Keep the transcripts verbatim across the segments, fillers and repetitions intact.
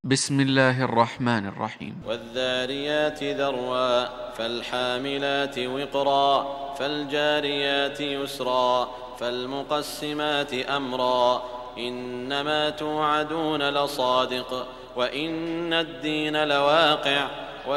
بسم الله الرحمن الرحيم. والذاريات ذروا فالحاملات وقرا فالجاريات يسرا فالمقسمات أمرا إنما توعدون لصادق وإن الدين لواقع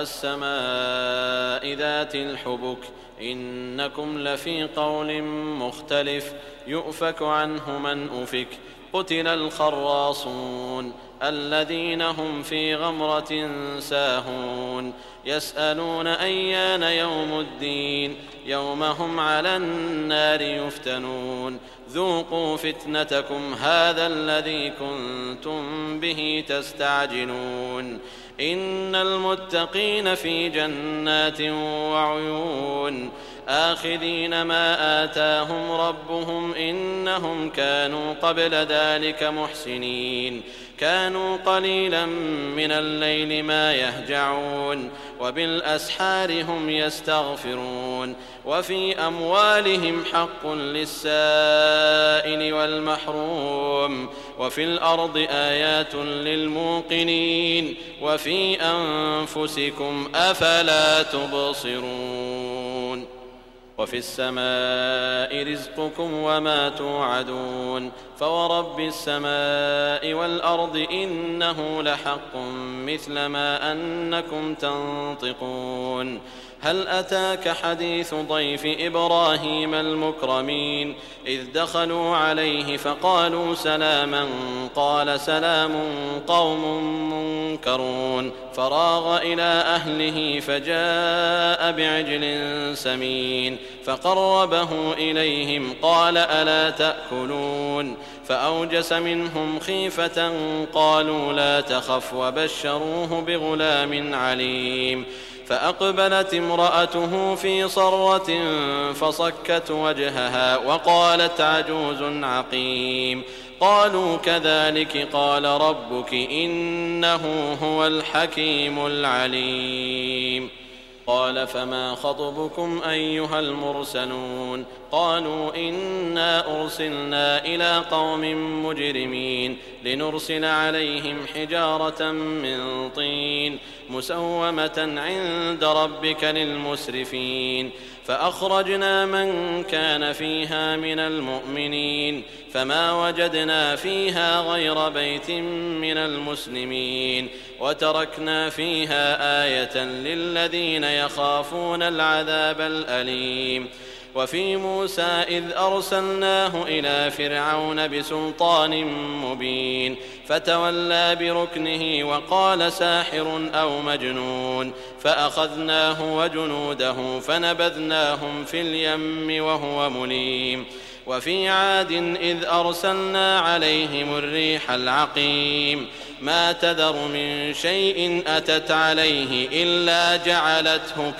والسماء ذات الحبك إنكم لفي قول مختلف يؤفك عنه من أفك قتل الخراصون الذين هم في غمرة ساهون يسألون أيان يوم الدين يوم هم على النار يفتنون ذوقوا فتنتكم هذا الذي كنتم به تستعجلون إن المتقين في جنات وعيون آخذين ما آتاهم ربهم إنهم كانوا قبل ذلك محسنين كانوا قليلا من الليل ما يهجعون وبالأسحار هم يستغفرون وفي أموالهم حق للسائل والمحروم وفي الأرض آيات للموقنين وفي أنفسكم أفلا تبصرون وفي السماء رزقكم وما توعدون فورب السماء والأرض إنه لحق مثل ما أنكم تنطقون هل أتاك حديث ضيف إبراهيم المكرمين إذ دخلوا عليه فقالوا سلاما قال سلام قوم منكرون فراغ إلى أهله فجاء بعجل سمين فقربه إليهم قال ألا تأكلون فأوجس منهم خيفة قالوا لا تخف وبشروه بغلام عليم فأقبلت امرأته في صرة فصكت وجهها وقالت عجوز عقيم قالوا كذلك قال ربك إنه هو الحكيم العليم قال فما خطبكم أيها المرسلون قالوا إنا أرسلنا إلى قوم مجرمين لنرسل عليهم حجارة من طين مسومة عند ربك للمسرفين فأخرجنا من كان فيها من المؤمنين فما وجدنا فيها غير بيت من المسلمين وتركنا فيها آية للذين يخافون العذاب الأليم وفي موسى إذ أرسلناه إلى فرعون بسلطان مبين فتولى بركنه وقال ساحر أو مجنون فأخذناه وجنوده فنبذناهم في اليم وهو مليم وفي عاد إذ أرسلنا عليهم الريح العقيم ما تذر من شيء أتت عليه إلا جعلته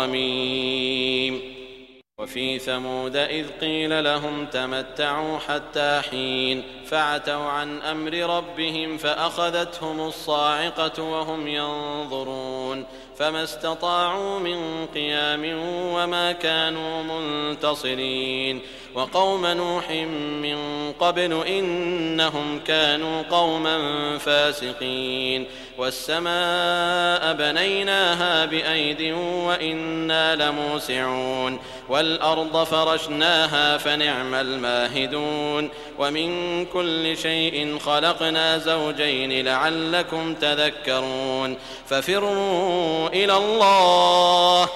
كالرميم وفي ثمود إذ قيل لهم تمتعوا حتى حين فعتوا عن أمر ربهم فأخذتهم الصاعقة وهم ينظرون فما استطاعوا من قيام وما كانوا منتصرين وقوم نوح من قبل إنهم كانوا قوما فاسقين والسماء بنيناها بأيد وإنا لموسعون والأرض فرشناها فنعم الماهدون ومن كل شيء خلقنا زوجين لعلكم تذكرون ففروا إلى الله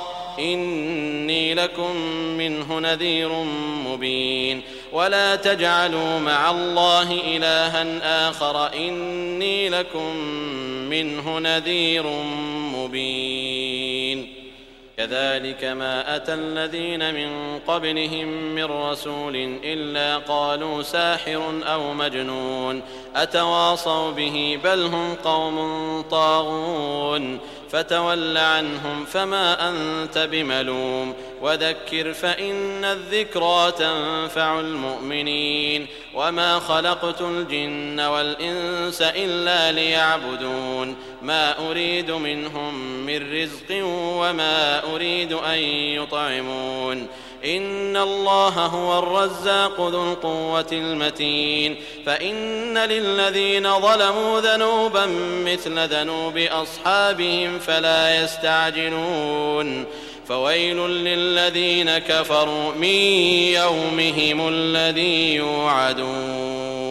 إني لكم منه نذير مبين ولا تجعلوا مع الله إلها آخر إني لكم منه نذير مبين كذلك ما أتى الذين من قبلهم من رسول إلا قالوا ساحر أو مجنون أتواصوا به بل هم قوم طاغون فتول عنهم فما أنت بملوم وذكر فإن الذكرى تنفع المؤمنين وما خلقت الجن والإنس إلا ليعبدون ما أريد منهم من رزق وما أريد أن يطعمون إن الله هو الرزاق ذو القوة المتين فإن للذين ظلموا ذنوبا مثل ذنوب أصحابهم فلا يستعجلون فويل للذين كفروا من يومهم الذي يوعدون.